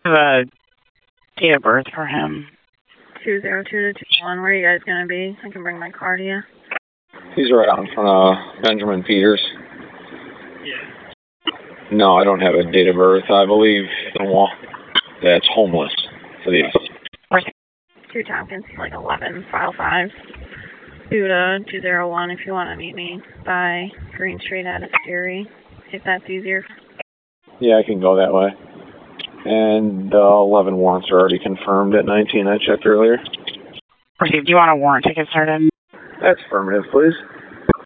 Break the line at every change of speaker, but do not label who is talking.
a date of birth for him.
202 to 21. Where are you guys going to be? I can bring my car to you.
He's right out in front of Benjamin Peters.
Yeah.
No, I don't have a date of birth. I believe that's homeless for these.
2 Tompkins, like 11, file 5. 2 to 201 if you want to meet me by Green Street at Erie, if that's easier.
Yeah, I can go that way. And 11 warrants are already confirmed at 19. I checked earlier.
Received. Do you want a warrant ticket started?
That's affirmative, please.